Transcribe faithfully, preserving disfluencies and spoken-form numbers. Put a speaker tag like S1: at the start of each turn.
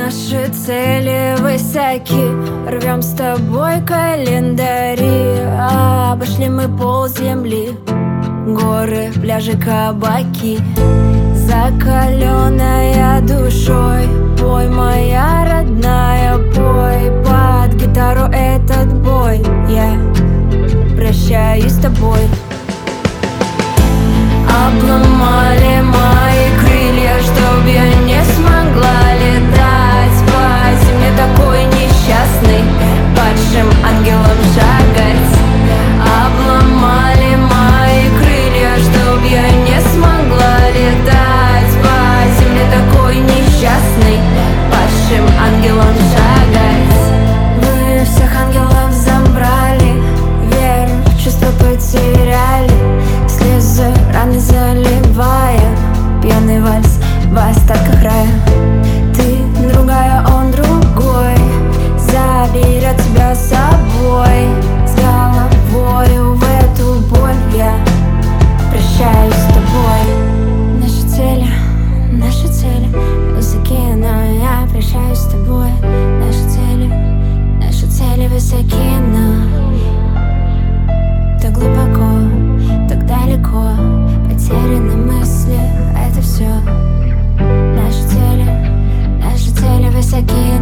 S1: Наши цели высоки, рвем с тобой календари. Обошли мы полземли, горы, пляжи, кабаки. Закаленная душой, пой, моя родная, пой под гитару этот бой. Я прощаюсь с тобой. Обломали мои крылья, чтоб я не смогла летать по земле, такой несчастный, падшим ангелом шагать. Обломали мои крылья, чтоб я не смогла летать по земле, такой несчастный, падшим ангелом шагать. Мы всех ангелов забрали, веру в чувства потеряли, слезы раны заливая, пьяный вальс в остатках рая. Ты другая, он другой, заберет тебя с собой. С головою в эту боль я прощаюсь с тобой. Наши цели, наши цели высоки, но я прощаюсь с тобой. Наши цели, наши цели высоки, но так глубоко, так далеко, потеряны мысли, это все. Наши цели, наши цели высоки,